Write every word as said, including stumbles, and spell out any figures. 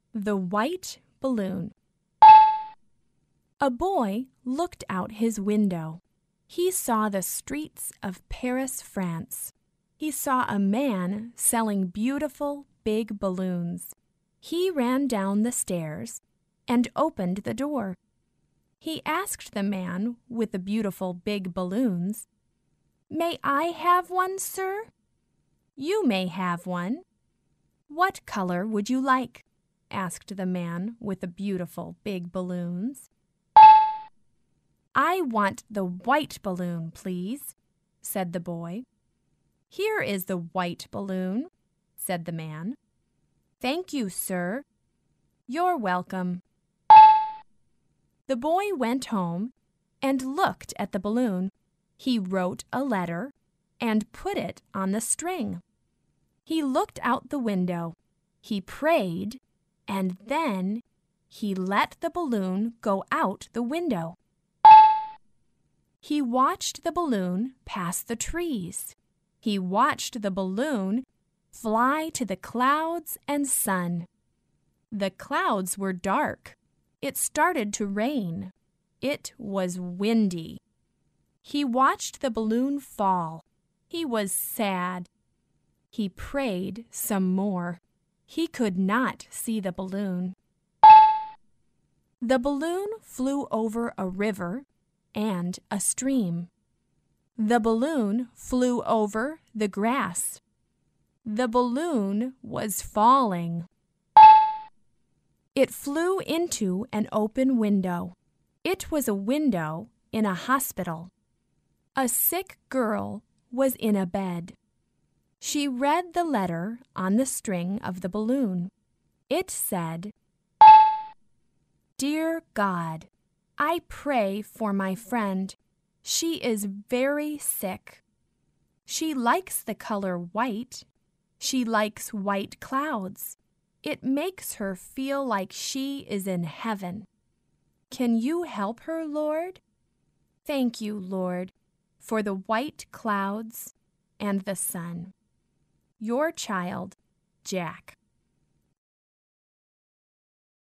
The White Balloon. A boy looked out his window. He saw the streets of Paris, France. He saw a man selling beautiful big balloons. He ran down the stairs and opened the door. He asked the man with the beautiful big balloons, "May I have one, sir?" "You may have one." "What color would you like?" asked the man with the beautiful big balloons. "I want the white balloon, please," said the boy. "Here is the white balloon," said the man. "Thank you, sir." "You're welcome." The boy went home and looked at the balloon. He wrote a letter and put it on the string. He looked out the window. He prayed, and then he let the balloon go out the window. He watched the balloon pass the trees. He watched the balloon fly to the clouds and sun. The clouds were dark. It started to rain. It was windy. He watched the balloon fall. He was sad. He prayed some more. He could not see the balloon. The balloon flew over a river and a stream. The balloon flew over the grass. The balloon was falling. It flew into an open window. It was a window in a hospital. A sick girl was in a bed. She read the letter on the string of the balloon. It said, "Dear God, I pray for my friend. She is very sick. She likes the color white. She likes white clouds. It makes her feel like she is in heaven. Can you help her, Lord? Thank you, Lord, for the white clouds and the sun. Your child, Jack."